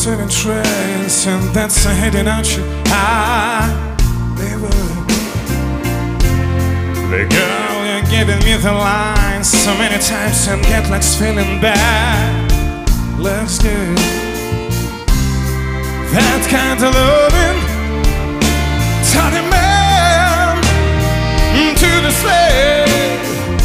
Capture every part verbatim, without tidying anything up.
seven trains, and that's a heading out you highway. The girl, you're giving me the line so many times and get like feeling bad. Looks good. That kind of loving taught a man to the slave.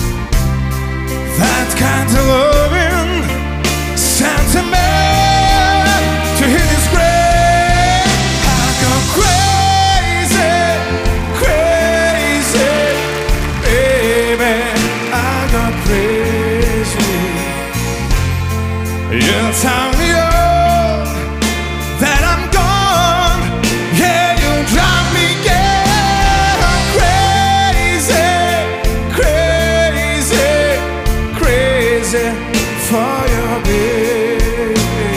That kind of loving sent a man to his grave. I go crazy, crazy, baby, I go crazy. You tell me oh, that I'm gone, yeah, you drive me yeah, crazy, crazy, crazy for your baby.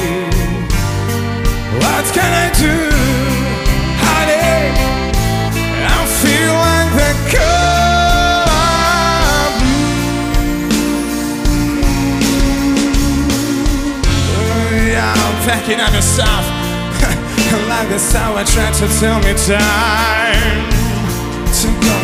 What can I do, honey? I feel like the color blue. Yeah, I'm packing up yourself like the sour tried to tell me time to go.